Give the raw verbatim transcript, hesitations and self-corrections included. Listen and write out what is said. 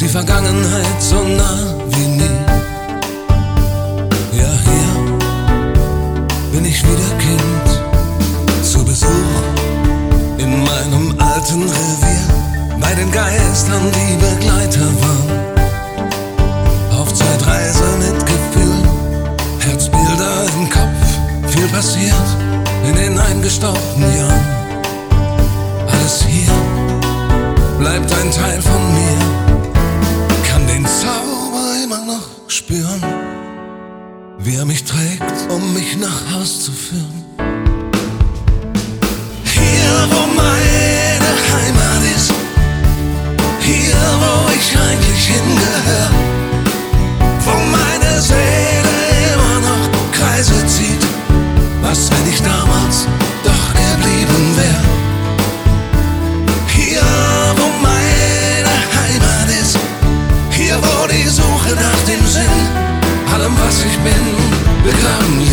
Vergangenheit so nah wie nie. Ja, hier bin ich wieder Kind, zu Besuch in meinem alten Revier, bei den Geistern, die Begleiter waren. Auf Zeitreise mit Gefühl, Herzbilder im Kopf, viel passiert in den eingestaubten Jahren. Alles hier bleibt ein Teil von mir, kann den Zauber immer noch spüren, wie er mich trägt, um mich nach Haus zu führen. Hier, wo meine Heimat ist, hier, wo ich eigentlich hingehör, wo meine Seele immer noch Kreise zieht. Was, wenn ich damals doch geblieben wär? Hier, wo meine Heimat ist, hier, wo die Suche nach dem Sinn, allem was ich bin, begraben